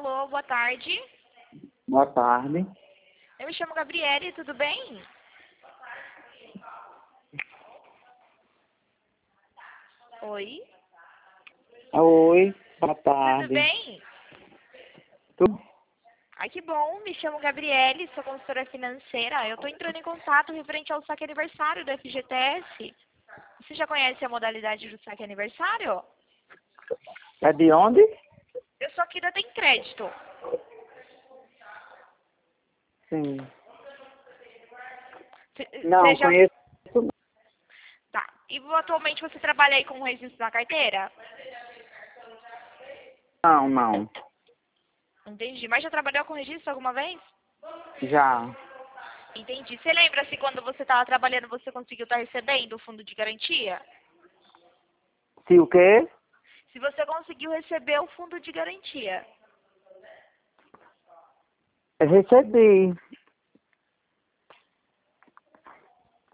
Alô, boa tarde. Boa tarde. Eu me chamo Gabriele, tudo bem? Oi? Oi, boa Tudo tarde. bem? Tudo? Ai, que bom. Me chamo Gabriele, sou consultora financeira. Eu estou entrando em contato referente ao saque aniversário do FGTS. Você já conhece a modalidade do saque aniversário? É de onde? Eu sou aqui da Tem Crédito. Sim. Não, Você já... conheço. Tá. E atualmente você trabalha aí com o registro na carteira? Não, não. Entendi. Mas já trabalhou com registro alguma vez? Já. Entendi. Você lembra se quando você estava trabalhando você conseguiu estar recebendo o fundo de garantia? Se o quê? Se você conseguiu receber o fundo de garantia. Eu recebi.